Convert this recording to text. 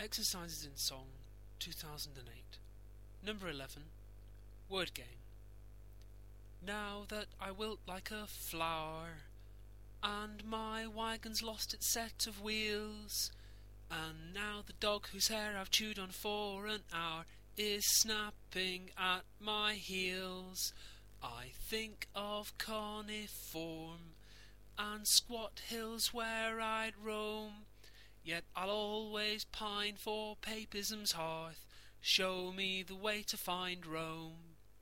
Exercises in Song 2008. Number 11. Word Game. Now that I wilt like a flower, and my wagon's lost its set of wheels, and now the dog whose hair I've chewed on for an hour is snapping at my heels, I think of Coniform and squat hills where I'd roam. Yet I'll always pine for Papism's hearth, show me the way to find Rome.